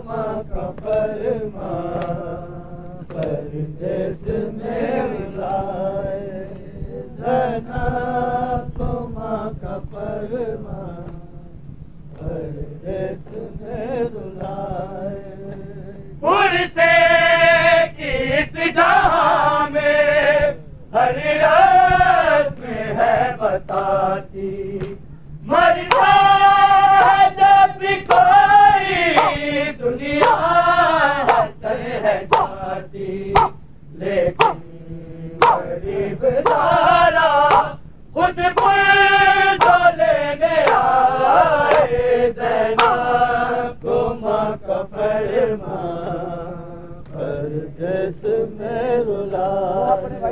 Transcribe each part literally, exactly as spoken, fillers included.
کا فرمان پردیس میں رلائے جناب کو ماں کا فرمان پردیس میں رلائے پور سے کس جہاں میں ہر رات میں ہے بتاتی مرتا ہے جب بھی کوئی دنیا حسن ہے جاتی لیکن غریب دارا خود پر جو لینے آئے زینب کو ماں کا فرمان پردیس میں رلائے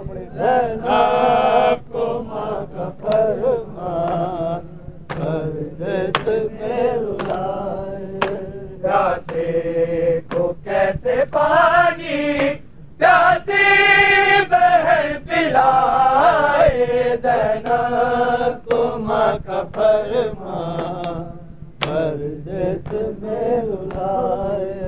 زینب کو ماں کا فرمان پردیس میں رلائے پیاسے کو کیسے پانی پیاسی بہن پلائے زینب کو ماں کا فرمان پردیس میں رلائے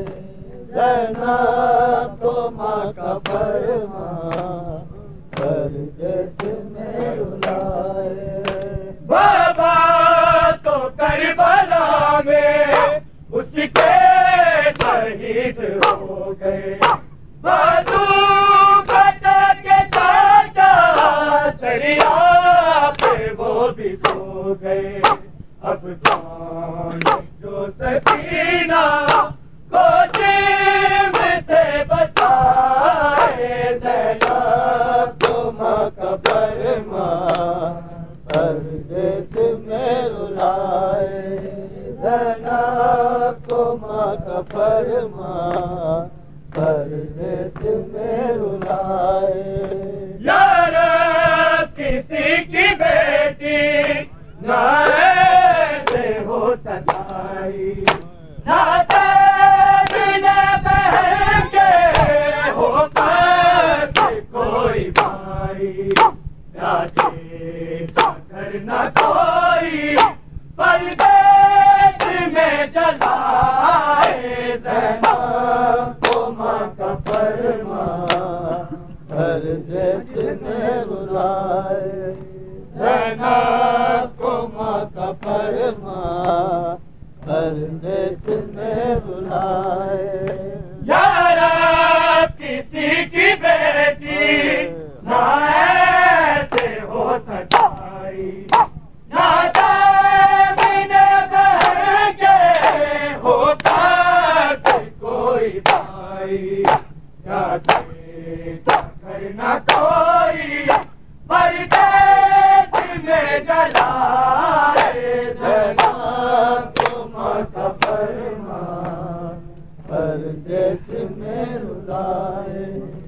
زینب کو ماں کا فرمان پردیس میں رلائے بابا تو کربلا میں اس کے شہید ہو گئے بازو بچا کے چاچا دریا پہ وہ بھی سو گئے اب جان جو سکینہ کو جیب سے بچائے زینب کو ماں کا فرمان پردیس میں رلائے زینب کو ماں کا فرمان پردیس میں رلائے یار کسی کی بیٹی نہ ایسے ہو سجائی نہ بہن کے ہو کر کوئی بھائی کرنا کوئی پردیس میں جلائے زینب کو ماں کا فرمان پردیس میں رلائے زینب کو ماں کا فرمان پردیس میں رلائے یار کسی کی بیٹی نہ ایسے ہو سکائی نہ بہن کے ہو کر کوئی بھائی کیا کرنا کوئی پردیس میں جلائے زینب کو ماں کا فرمان پردیس میں رلائے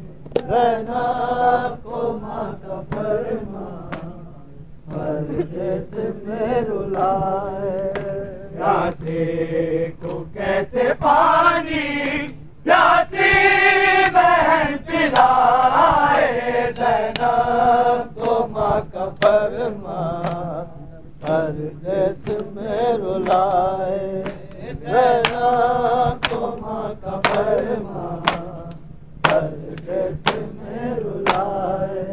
زینب کو ماں کا فرمان پردیس میں رلائے پیاسے کو کیسے پانی پیاسی بہن پلائے زینب کو ماں کا فرمان پردیس میں رلائے زینب کو ماں کا فرمان پردیس میں رلائے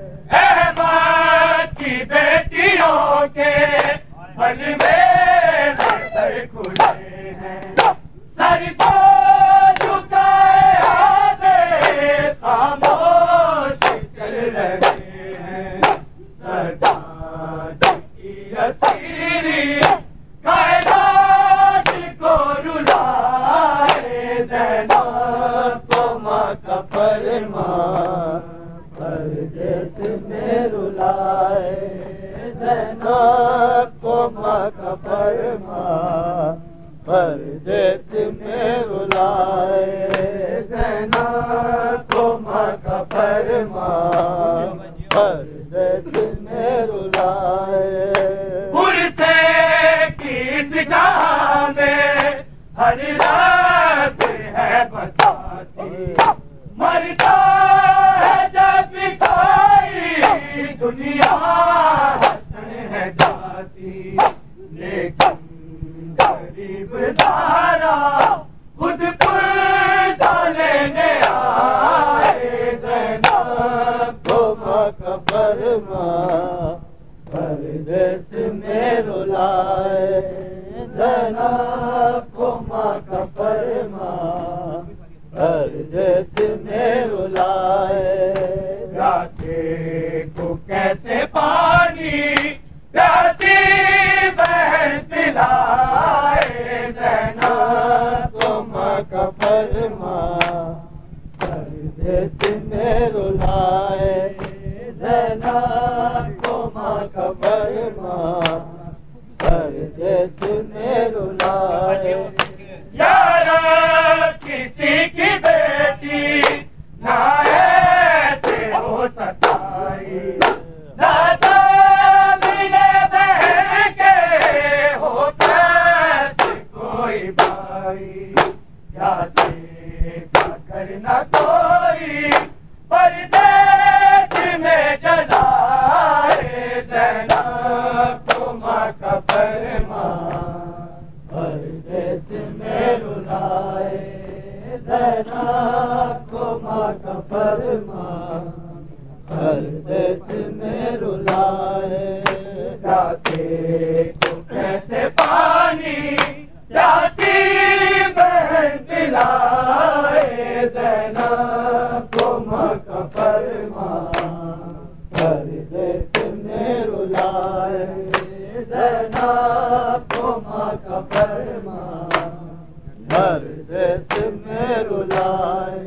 احمد کی بیٹیوں کے حل میں سر کھلے ہیں سر کو جھکائے آدھے خاموش چل رہے ہیں سردار کی اسیری کائنات کو رلائے زینب کو ماں کا فرمان پردیس میں رلائے زینب کو ماں کا فرمان پردیس میں رلائے زینب کو ماں کا فرمان پردیس میں رلائے پور سے کس جہاں میں ہر رات ہے بتاتی مرتا ہے جب بھی کوئی دنیا حسن ہے جاتی لیکن غریب دارا کا فرمان پردیس میں رلائے زینب کو ماں کا فرمان پردیس میں رلائے یار کسی کی بیٹی نہ ایسے ہو سکائی دادا ملے بہن کے ہوتا کوئی بھائی کیا سے کیا کرنا کوئی پردیس میں جلائے زینب کو ماں کا فرمان پردیس میں رلائے زینب کو ماں کا فرمان پردیس میں رلائے جاتے کو کیسے پانی جاتی بہن پلائے زینب کو ماں کا فرمان پردیس میں رلائے زینب کو ماں کا فرمان پردیس میں رلائے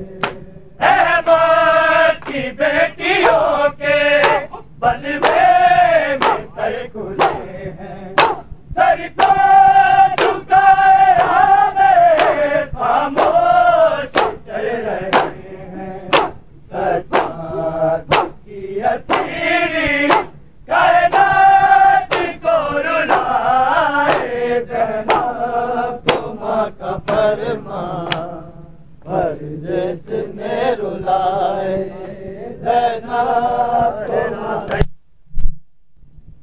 احمد کی بیٹیوں کے بلوے میں سر کھلے ہیں سر کو جھکائے ہمیں خاموش چل رہے ہیں سجاد کی اسیری کائنات کو رلائے زینب کو ماں کا فرمان پردیس میں رلائے زینب